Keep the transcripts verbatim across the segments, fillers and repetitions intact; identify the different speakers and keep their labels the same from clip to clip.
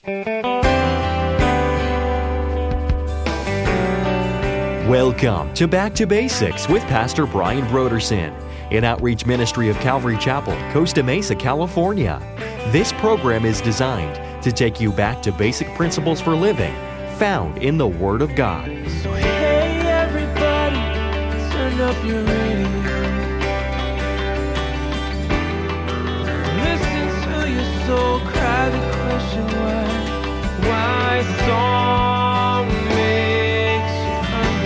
Speaker 1: Welcome to Back to Basics with Pastor Brian Brodersen, an outreach ministry of Calvary Chapel, Costa Mesa, California. This program is designed to take you back to basic principles for living found in the Word of God.
Speaker 2: So hey everybody, turn up your radio. Listen to your soul cry the question why. Why song makes you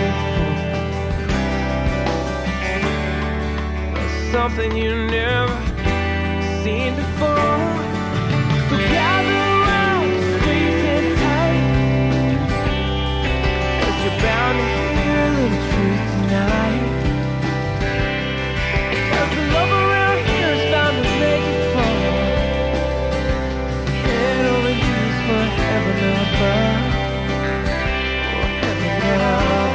Speaker 2: hungry for something you never seen before. So gather around, squeeze in tight, 'cause you're bound to hear a little truth tonight. 'Cause the love around here is bound to make you fall. Head over heels for heaven above. Oh, heaven above.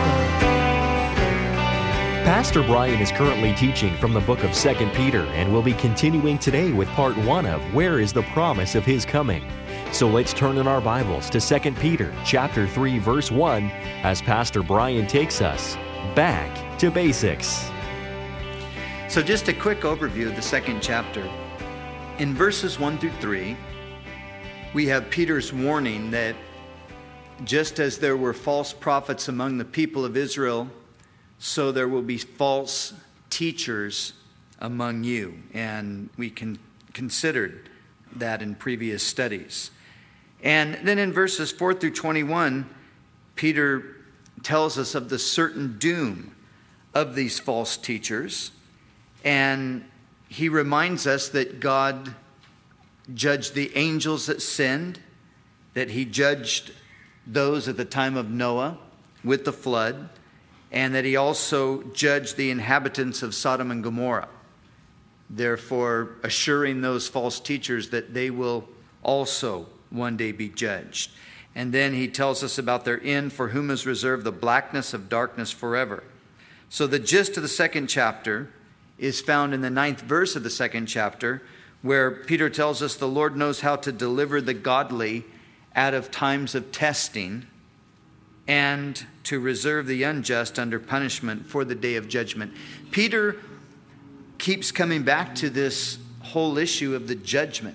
Speaker 1: Pastor Brian is currently teaching from the book of Second Peter and will be continuing today with part one of Where is the Promise of His Coming? So let's turn in our Bibles to Second Peter chapter three, verse one, as Pastor Brian takes us back to basics.
Speaker 3: So just a quick overview of the second chapter. In verses one through three, we have Peter's warning that just as there were false prophets among the people of Israel, so there will be false teachers among you. And we can considered that in previous studies. And then in verses four through twenty-one, Peter tells us of the certain doom of these false teachers. And he reminds us that God judged the angels that sinned, that he judged those at the time of Noah with the flood, and that he also judged the inhabitants of Sodom and Gomorrah, therefore assuring those false teachers that they will also one day be judged. And then he tells us about their end, for whom is reserved the blackness of darkness forever. So the gist of the second chapter is found in the ninth verse of the second chapter, where Peter tells us the Lord knows how to deliver the godly out of times of testing, and to reserve the unjust under punishment for the day of judgment. Peter keeps coming back to this whole issue of the judgment.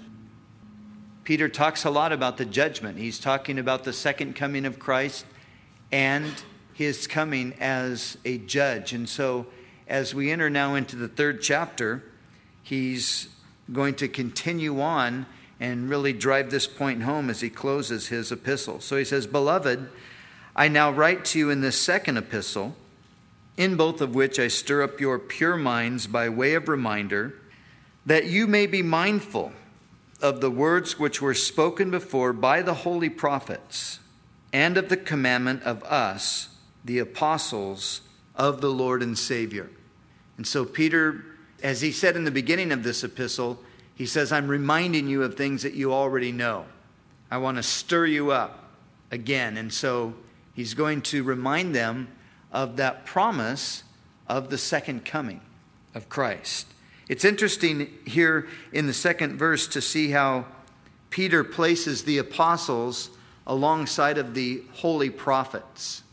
Speaker 3: Peter talks a lot about the judgment. He's talking about the second coming of Christ and his coming as a judge. And so as we enter now into the third chapter, he's going to continue on and really drive this point home as he closes his epistle. So he says, "Beloved, I now write to you in this second epistle, in both of which I stir up your pure minds by way of reminder, that you may be mindful of the words which were spoken before by the holy prophets, and of the commandment of us, the apostles of the Lord and Savior." And so Peter, as he said in the beginning of this epistle, he says, I'm reminding you of things that you already know. I want to stir you up again. And so he's going to remind them of that promise of the second coming of Christ. It's interesting here in the second verse to see how Peter places the apostles alongside of the holy prophets,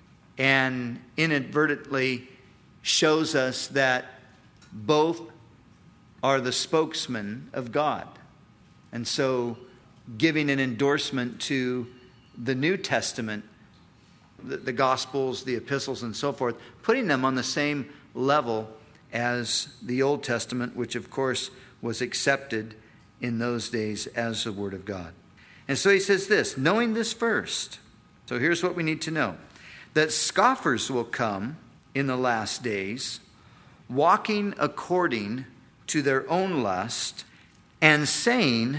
Speaker 3: and inadvertently shows us that both are the spokesmen of God. And so giving an endorsement to the New Testament, the, the Gospels, the epistles, and so forth, putting them on the same level as the Old Testament, which of course was accepted in those days as the Word of God. And so he says this, knowing this first. So here's what we need to know. That scoffers will come in the last days, walking according to their own lust, and saying,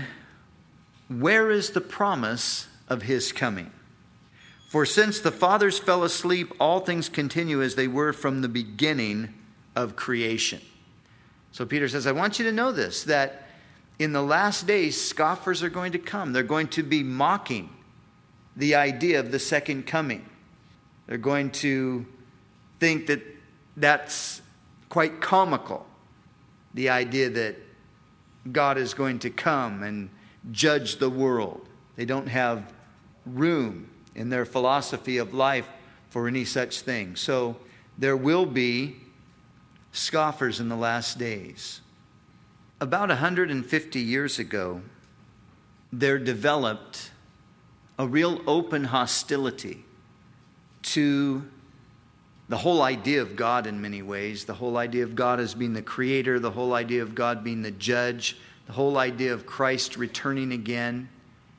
Speaker 3: where is the promise of his coming? For since the fathers fell asleep, all things continue as they were from the beginning of creation. So Peter says, I want you to know this, that in the last days, scoffers are going to come. They're going to be mocking the idea of the second coming. They're going to think that that's quite comical, the idea that God is going to come and judge the world. They don't have room in their philosophy of life for any such thing. So there will be scoffers in the last days. About one hundred fifty years ago, there developed a real open hostility to the whole idea of God in many ways, the whole idea of God as being the creator, the whole idea of God being the judge, the whole idea of Christ returning again.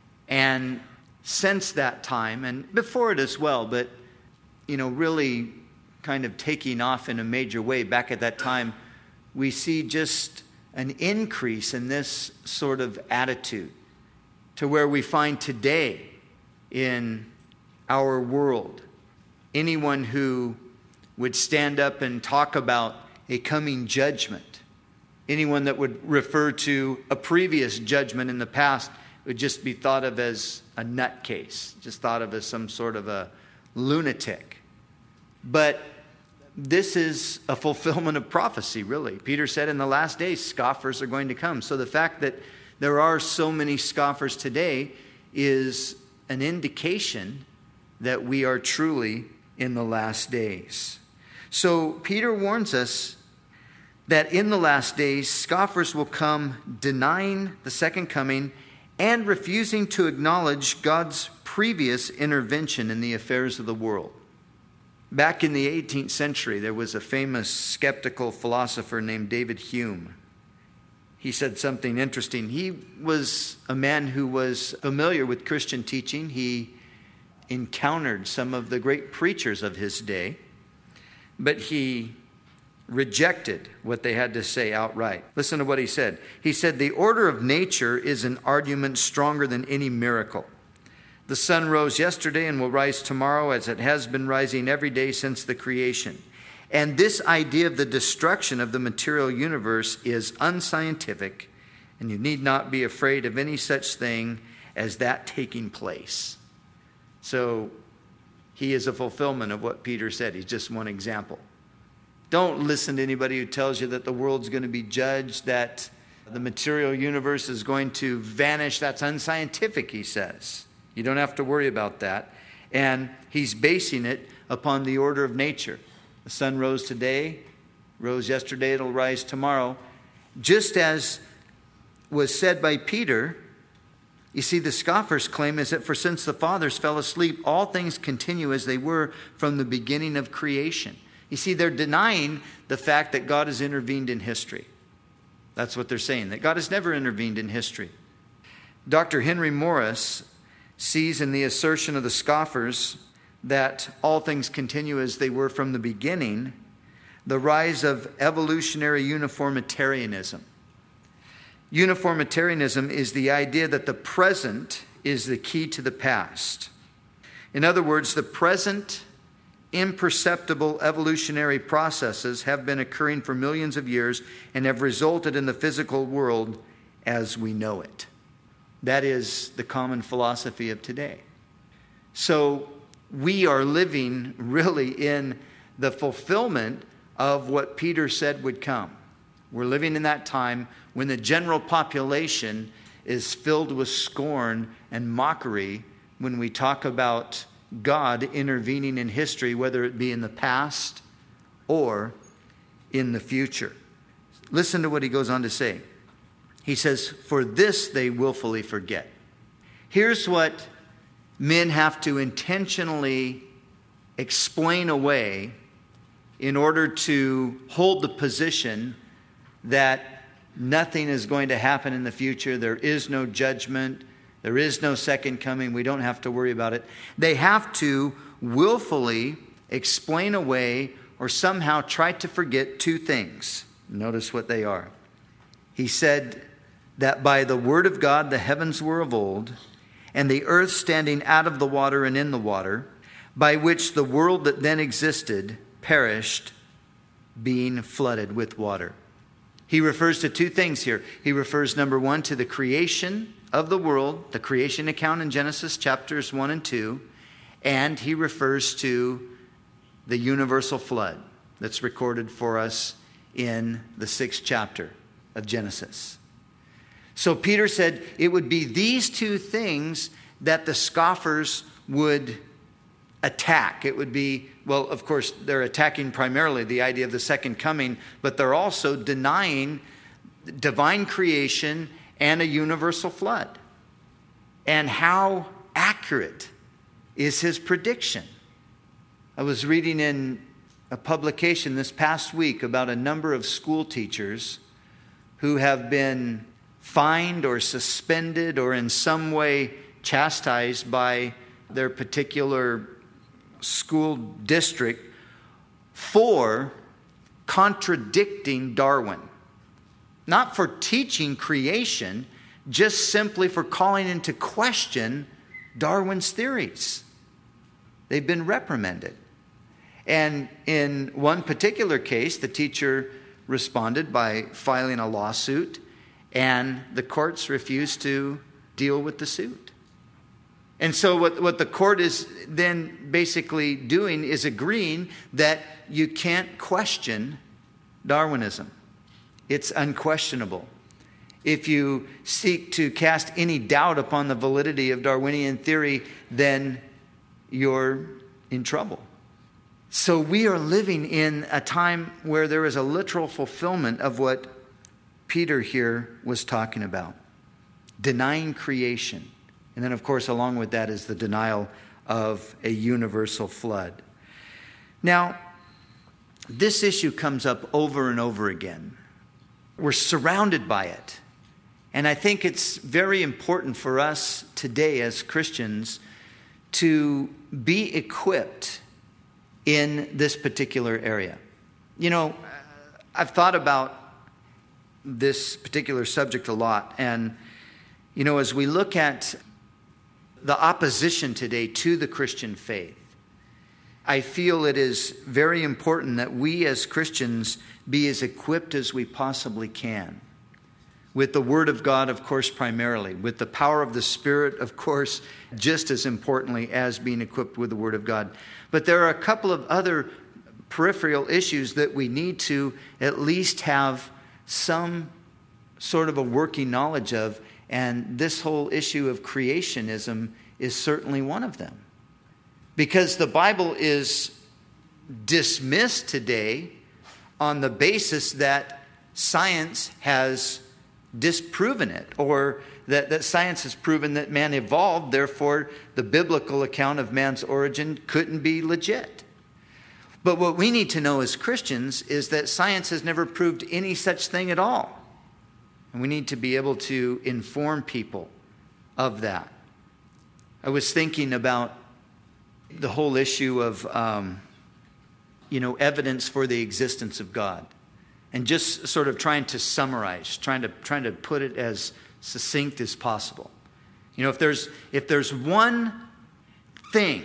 Speaker 3: And since that time, and before it as well, but, you know, really kind of taking off in a major way back at that time, we see just an increase in this sort of attitude to where we find today in our world. Anyone who would stand up and talk about a coming judgment, anyone that would refer to a previous judgment in the past would just be thought of as a nutcase, just thought of as some sort of a lunatic. But this is a fulfillment of prophecy, really. Peter said in the last days, scoffers are going to come. So the fact that there are so many scoffers today is an indication that we are truly in the last days. So Peter warns us that in the last days, scoffers will come denying the second coming and refusing to acknowledge God's previous intervention in the affairs of the world. Back in the eighteenth century, there was a famous skeptical philosopher named David Hume. He said something interesting. He was a man who was familiar with Christian teaching. He encountered some of the great preachers of his day, but he rejected what they had to say outright. Listen to what he said. He said, "The order of nature is an argument stronger than any miracle. The sun rose yesterday and will rise tomorrow as it has been rising every day since the creation. And this idea of the destruction of the material universe is unscientific, and you need not be afraid of any such thing as that taking place." So he is a fulfillment of what Peter said. He's just one example. Don't listen to anybody who tells you that the world's going to be judged, that the material universe is going to vanish. That's unscientific, he says. You don't have to worry about that. And he's basing it upon the order of nature. The sun rose today, rose yesterday, it'll rise tomorrow. Just as was said by Peter, you see, the scoffers' claim is that for since the fathers fell asleep, all things continue as they were from the beginning of creation. You see, they're denying the fact that God has intervened in history. That's what they're saying, that God has never intervened in history. Doctor Henry Morris sees in the assertion of the scoffers that all things continue as they were from the beginning, the rise of evolutionary uniformitarianism. Uniformitarianism is the idea that the present is the key to the past. In other words, the present imperceptible evolutionary processes have been occurring for millions of years and have resulted in the physical world as we know it. That is the common philosophy of today. So we are living really in the fulfillment of what Peter said would come. We're living in that time when the general population is filled with scorn and mockery when we talk about God intervening in history, whether it be in the past or in the future. Listen to what he goes on to say. He says, "For this they willfully forget." Here's what men have to intentionally explain away in order to hold the position that nothing is going to happen in the future. There is no judgment. There is no second coming. We don't have to worry about it. They have to willfully explain away or somehow try to forget two things. Notice what they are. He said that by the word of God the heavens were of old, and the earth standing out of the water and in the water, by which the world that then existed perished, being flooded with water. He refers to two things here. He refers, number one, to the creation of the world, the creation account in Genesis chapters one and two, and he refers to the universal flood that's recorded for us in the sixth chapter of Genesis. So Peter said it would be these two things that the scoffers would attack. It would be, well, of course, they're attacking primarily the idea of the second coming, but they're also denying divine creation and a universal flood. And how accurate is his prediction? I was reading in a publication this past week about a number of school teachers who have been fined or suspended or in some way chastised by their particular school district for contradicting Darwin. Not for teaching creation, just simply for calling into question Darwin's theories. They've been reprimanded. And in one particular case, the teacher responded by filing a lawsuit, and the courts refused to deal with the suit. And so what, what the court is then basically doing is agreeing that you can't question Darwinism. It's unquestionable. If you seek to cast any doubt upon the validity of Darwinian theory, then you're in trouble. So we are living in a time where there is a literal fulfillment of what Peter here was talking about. Denying creation. And then, of course, along with that is the denial of a universal flood. Now, this issue comes up over and over again. We're surrounded by it. And I think it's very important for us today as Christians to be equipped in this particular area. You know, I've thought about this particular subject a lot. And, you know, as we look at the opposition today to the Christian faith, I feel it is very important that we as Christians be as equipped as we possibly can. With the Word of God, of course, primarily. With the power of the Spirit, of course, just as importantly as being equipped with the Word of God. But there are a couple of other peripheral issues that we need to at least have some sort of a working knowledge of. And this whole issue of creationism is certainly one of them. Because the Bible is dismissed today on the basis that science has disproven it, or that, that science has proven that man evolved, therefore the biblical account of man's origin couldn't be legit. But what we need to know as Christians is that science has never proved any such thing at all. And we need to be able to inform people of that. I was thinking about the whole issue of, um, you know, evidence for the existence of God. And just sort of trying to summarize, trying to trying to put it as succinct as possible. You know, if there's if there's one thing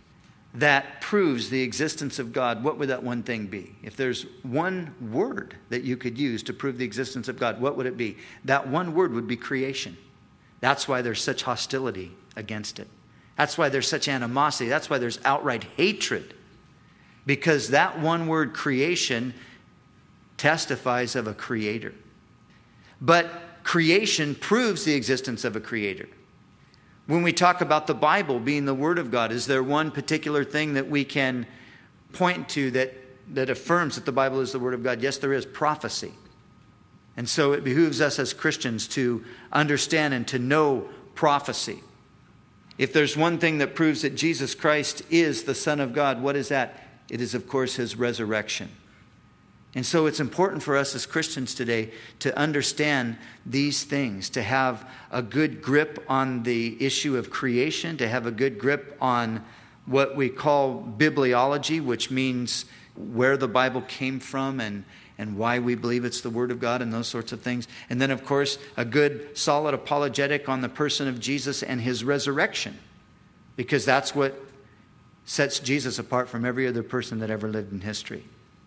Speaker 3: that proves the existence of God, what would that one thing be? If there's one word that you could use to prove the existence of God, what would it be? That one word would be creation. That's why there's such hostility against it. That's why there's such animosity. That's why there's outright hatred. Because that one word, creation, testifies of a creator. But creation proves the existence of a creator. When we talk about the Bible being the Word of God, is there one particular thing that we can point to that, that affirms that the Bible is the Word of God? Yes, there is. Prophecy. And so it behooves us as Christians to understand and to know prophecy. If there's one thing that proves that Jesus Christ is the Son of God, what is that? It is, of course, His resurrection. And so it's important for us as Christians today to understand these things, to have a good grip on the issue of creation, to have a good grip on what we call bibliology, which means where the Bible came from and, and why we believe it's the Word of God and those sorts of things. And then, of course, a good, solid apologetic on the person of Jesus and His resurrection, because that's what sets Jesus apart from every other person that ever lived in history.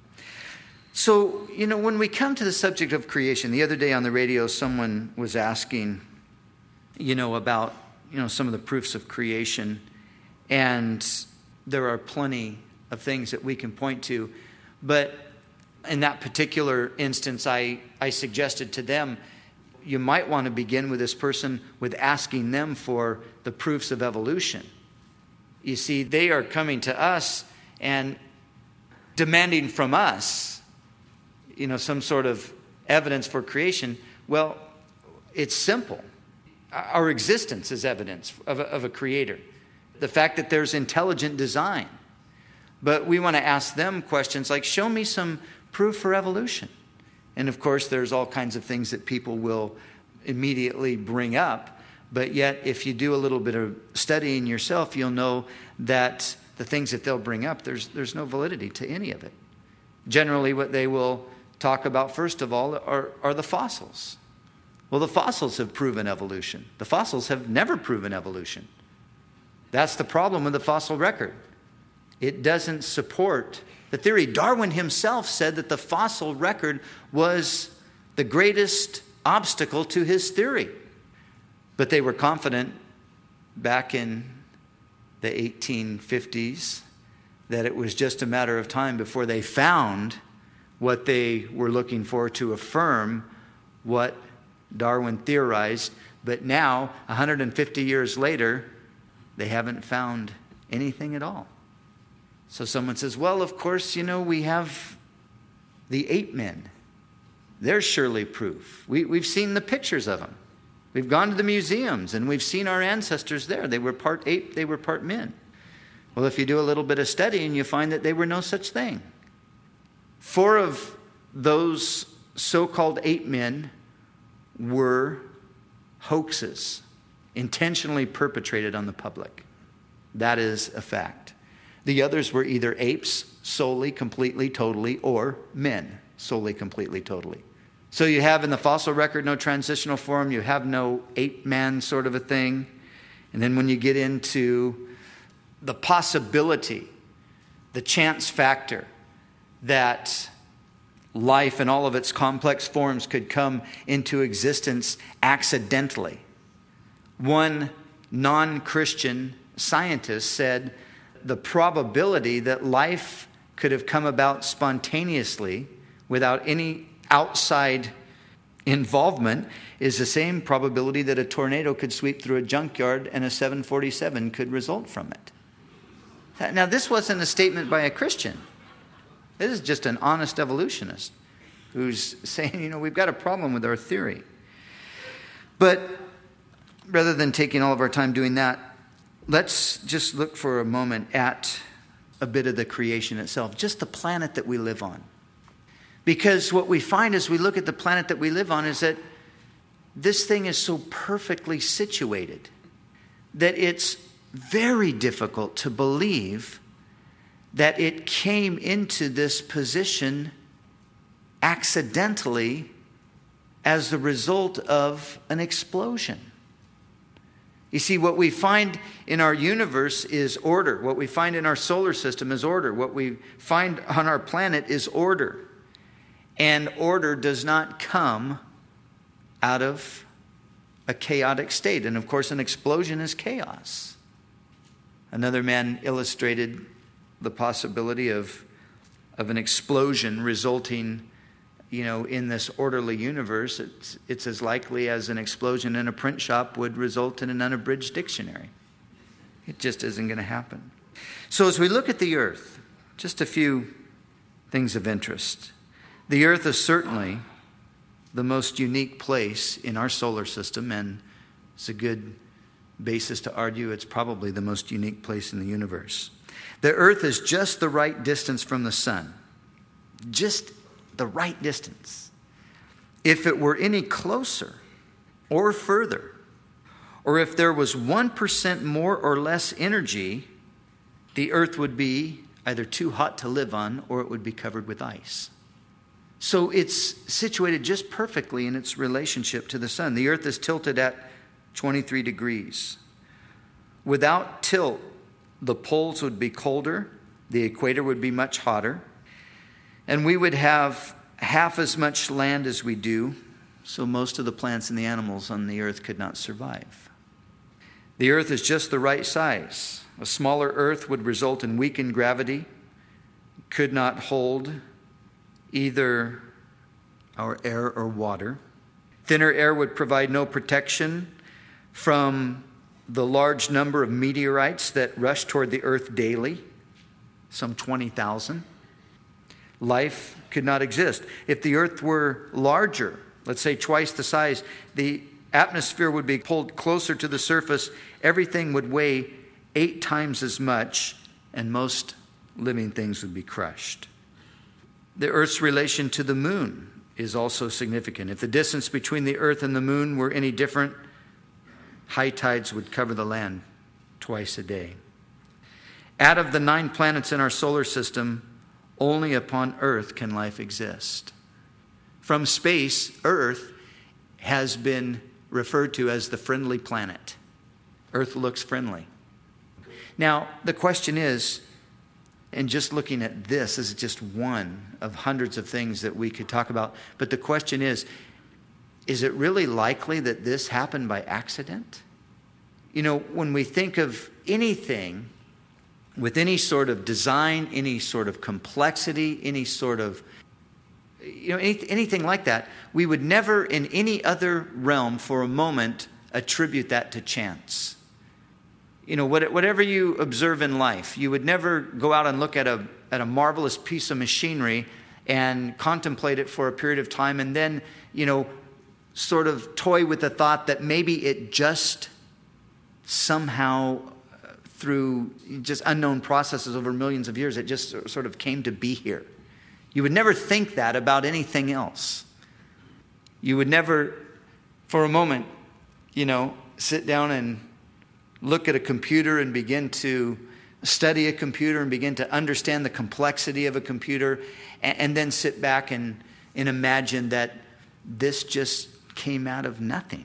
Speaker 3: So, you know, when we come to the subject of creation, the other day on the radio, someone was asking, you know, about, you know, some of the proofs of creation. And there are plenty of things that we can point to. But in that particular instance, I, I suggested to them, you might want to begin with this person with asking them for the proofs of evolution. You see, they are coming to us and demanding from us, you know, some sort of evidence for creation. Well, it's simple. Our existence is evidence of a, of a creator. The fact that there's intelligent design. But we want to ask them questions like, show me some proof for evolution. And of course, there's all kinds of things that people will immediately bring up. But yet, if you do a little bit of studying yourself, you'll know that the things that they'll bring up, there's, there's no validity to any of it. Generally, what they will talk about, first of all, are, are the fossils. Well, the fossils have proven evolution. The fossils have never proven evolution. That's the problem with the fossil record. It doesn't support the theory. Darwin himself said that the fossil record was the greatest obstacle to his theory. But they were confident back in the eighteen fifties that it was just a matter of time before they found what they were looking for to affirm what Darwin theorized. But now, one hundred fifty years later, they haven't found anything at all. So someone says, well, of course, you know, we have the ape men. There's surely proof. We, we've seen the pictures of them. We've gone to the museums and we've seen our ancestors there. They were part ape, they were part men. Well, if you do a little bit of studying, you find that they were no such thing. Four of those so-called ape men were hoaxes, intentionally perpetrated on the public. That is a fact. The others were either apes solely, completely, totally, or men solely, completely, totally. So you have in the fossil record no transitional form. You have no ape-man sort of a thing. And then when you get into the possibility, the chance factor that life in all of its complex forms could come into existence accidentally. One non-Christian scientist said the probability that life could have come about spontaneously without any outside involvement is the same probability that a tornado could sweep through a junkyard and a seven forty-seven could result from it. Now, this wasn't a statement by a Christian. This is just an honest evolutionist who's saying, you know, we've got a problem with our theory. But rather than taking all of our time doing that, let's just look for a moment at a bit of the creation itself, just the planet that we live on. Because what we find as we look at the planet that we live on is that this thing is so perfectly situated that it's very difficult to believe that it came into this position accidentally as the result of an explosion. You see, what we find in our universe is order. What we find in our solar system is order. What we find on our planet is order. And order does not come out of a chaotic state. And of course, an explosion is chaos. Another man illustrated the possibility of, of an explosion resulting, you know, in this orderly universe. It's, it's as likely as an explosion in a print shop would result in an unabridged dictionary. It just isn't going to happen. So as we look at the earth, just a few things of interest. The earth is certainly the most unique place in our solar system, and it's a good basis to argue it's probably the most unique place in the universe. The earth is just the right distance from the sun. Just the right distance. If it were any closer or further, or if there was one percent more or less energy, the earth would be either too hot to live on or it would be covered with ice. So it's situated just perfectly in its relationship to the sun. The earth is tilted at twenty-three degrees. Without tilt, the poles would be colder, the equator would be much hotter, and we would have half as much land as we do, so most of the plants and the animals on the earth could not survive. The earth is just the right size. A smaller earth would result in weakened gravity, could not hold either our air or water. Thinner air would provide no protection from the large number of meteorites that rush toward the earth daily, some twenty thousand. Life could not exist. If the earth were larger, let's say twice the size, the atmosphere would be pulled closer to the surface. Everything would weigh eight times as much, and most living things would be crushed. The earth's relation to the moon is also significant. If the distance between the earth and the moon were any different, high tides would cover the land twice a day. Out of the nine planets in our solar system, only upon Earth can life exist. From space, Earth has been referred to as the friendly planet. Earth looks friendly. Now, the question is, and just looking at this is just one of hundreds of things that we could talk about, but the question is, is it really likely that this happened by accident? You know, when we think of anything with any sort of design, any sort of complexity, any sort of, you know, any, anything like that, we would never in any other realm for a moment attribute that to chance. You know, whatever you observe in life, you would never go out and look at a at a marvelous piece of machinery and contemplate it for a period of time and then, you know, sort of toy with the thought that maybe it just somehow through just unknown processes over millions of years, it just sort of came to be here. You would never think that about anything else. You would never, for a moment, you know, sit down and look at a computer and begin to study a computer and begin to understand the complexity of a computer and, and then sit back and, and imagine that this just came out of nothing.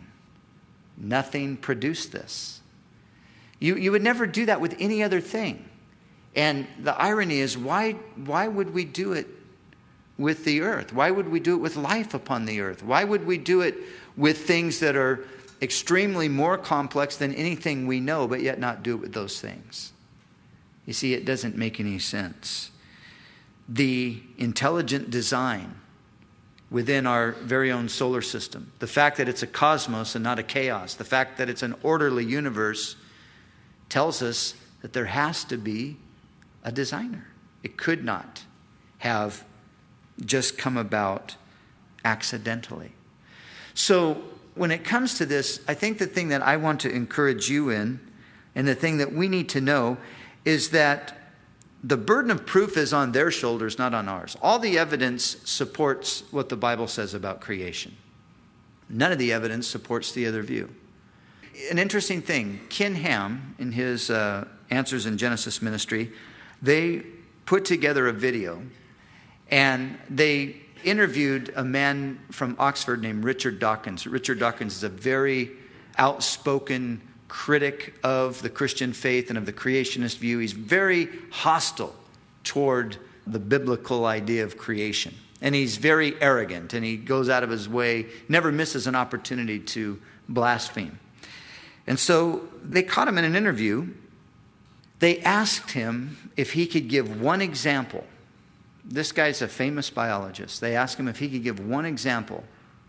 Speaker 3: Nothing produced this. You, you would never do that with any other thing. And the irony is, why, why would we do it with the earth? Why would we do it with life upon the earth? Why would we do it with things that are extremely more complex than anything we know, but yet not do it with those things? You see, it doesn't make any sense. The intelligent design within our very own solar system, the fact that it's a cosmos and not a chaos, the fact that it's an orderly universe, tells us that there has to be a designer. It could not have just come about accidentally. So when it comes to this, I think the thing that I want to encourage you in, and the thing that we need to know, is that the burden of proof is on their shoulders, not on ours. All the evidence supports what the Bible says about creation. None of the evidence supports the other view. An interesting thing, Ken Ham, in his uh, Answers in Genesis ministry, they put together a video, and they interviewed a man from Oxford named Richard Dawkins. Richard Dawkins is a very outspoken critic of the Christian faith and of the creationist view. He's very hostile toward the biblical idea of creation. And he's very arrogant, and he goes out of his way, never misses an opportunity to blaspheme. And so they caught him in an interview. They asked him if he could give one example. This guy's a famous biologist. They asked him if he could give one example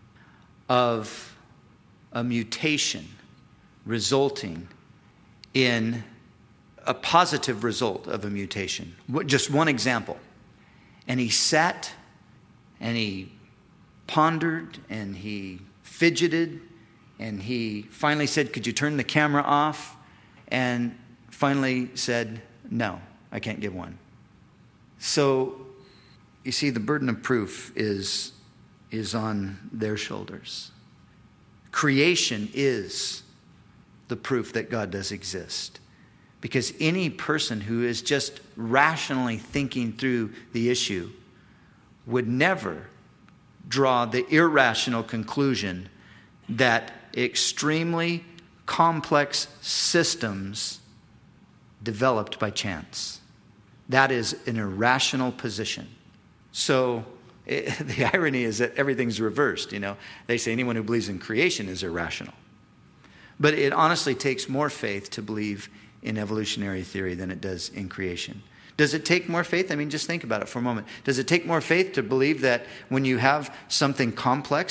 Speaker 3: of a mutation resulting in a positive result of a mutation. Just one example. And he sat and he pondered and he fidgeted and he finally said, "Could you turn the camera off?" And finally said, "No, I can't give one." So you see, the burden of proof is, is on their shoulders. Creation is the proof that God does exist. Because any person who is just rationally thinking through the issue would never draw the irrational conclusion that extremely complex systems developed by chance. That is an irrational position. So it, the irony is that everything's reversed. You know, they say anyone who believes in creation is irrational. But it honestly takes more faith to believe in evolutionary theory than it does in creation. Does it take more faith? I mean, just think about it for a moment. Does it take more faith to believe that when you have something complex,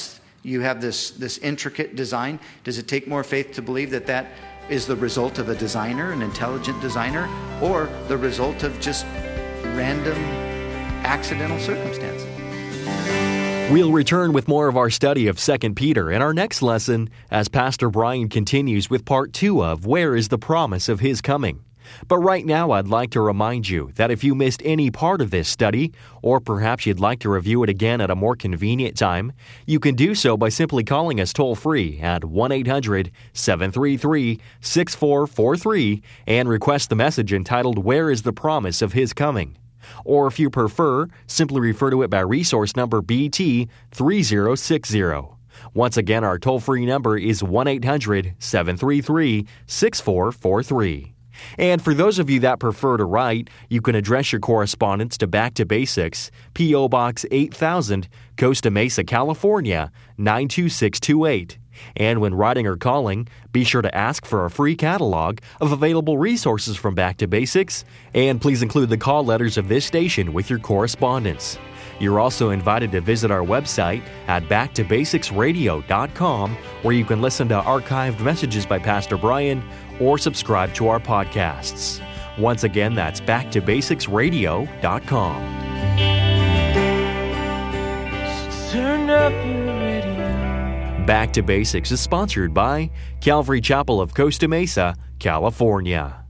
Speaker 3: You have this, this intricate design. Does it take more faith to believe that that is the result of a designer, an intelligent designer, or the result of just random accidental circumstances?
Speaker 1: We'll return with more of our study of Second Peter in our next lesson as Pastor Brian continues with part two of Where is the Promise of His Coming? But right now, I'd like to remind you that if you missed any part of this study, or perhaps you'd like to review it again at a more convenient time, you can do so by simply calling us toll-free at one eight hundred seven three three six four four three and request the message entitled, Where is the Promise of His Coming? Or if you prefer, simply refer to it by resource number B T three zero six zero. Once again, our toll-free number is one eight hundred seven three three six four four three. And for those of you that prefer to write, you can address your correspondence to Back to Basics, P O. Box eight thousand, Costa Mesa, California, nine two six two eight. And when writing or calling, be sure to ask for a free catalog of available resources from Back to Basics, and please include the call letters of this station with your correspondence. You're also invited to visit our website at back to basics radio dot com, where you can listen to archived messages by Pastor Brian or subscribe to our podcasts. Once again, that's back to basics radio dot com.
Speaker 2: So turn up your radio.
Speaker 1: Back to Basics is sponsored by Calvary Chapel of Costa Mesa, California.